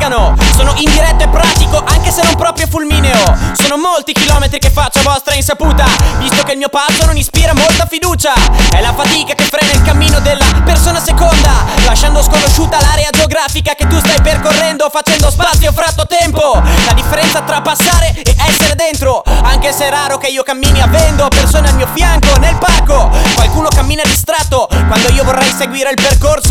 spiegano. Sono indiretto e pratico, anche se non proprio fulmineo. Sono molti chilometri che faccio a vostra insaputa, visto che il mio passo non ispira molta fiducia. È la fatica che frena il cammino della persona seconda, lasciando sconosciuta l'area geografica che tu stai percorrendo, facendo spazio fra tuo tempo. La differenza tra passare e essere dentro, anche se è raro che io cammini avendo persone al mio fianco nel parco. Qualcuno cammina distratto quando io vorrei seguire il percorso